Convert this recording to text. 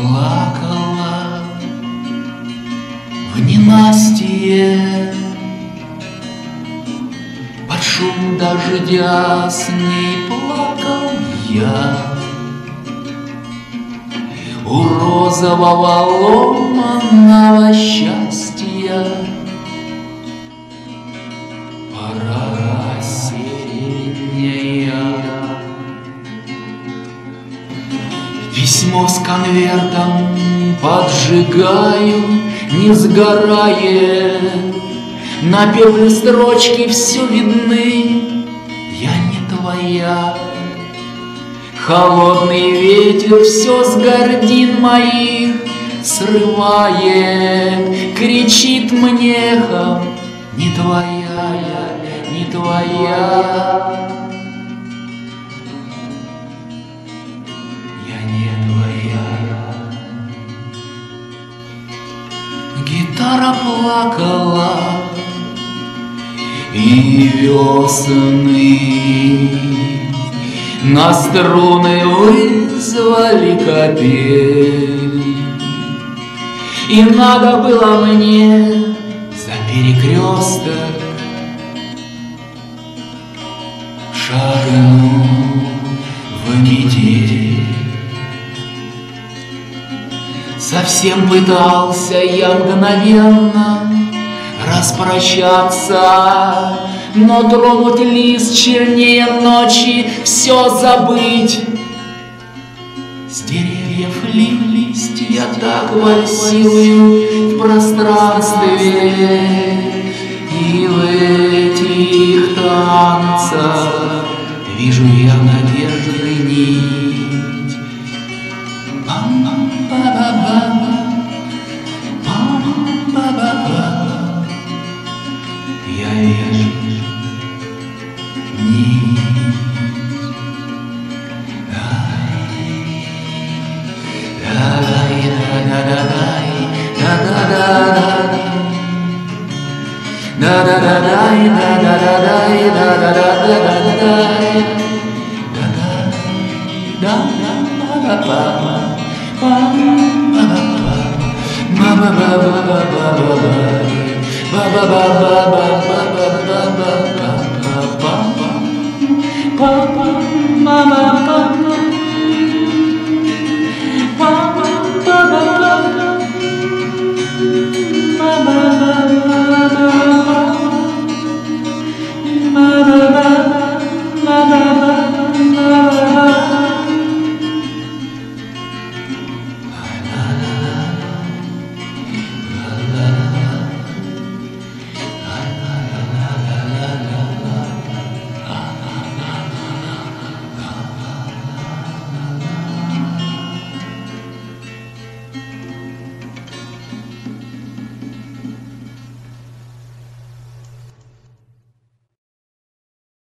плакала в ненастье, под шум дождя с ней плакал я. У розового ломаного счастья пора осенняя. Письмо с конвертом поджигаю, не сгорает. На первой строчке все видны, я не твоя. Холодный ветер все с гордин моих срывает, кричит мне эхом: не твоя я, не твоя. Я не твоя. Гитара плакала, и весны на струны вызвали капель. И надо было мне за перекресток шагнуть в метель. Совсем пытался я мгновенно распрощаться, но тронуть лист чернее ночи, все забыть. С деревьев листья так вальсируют в пространстве, и в этих танцах вижу я надежды нить. Пам-пам-па-ба-ба, пам-пам-па-ба-ба. Я вижу нить. Mama,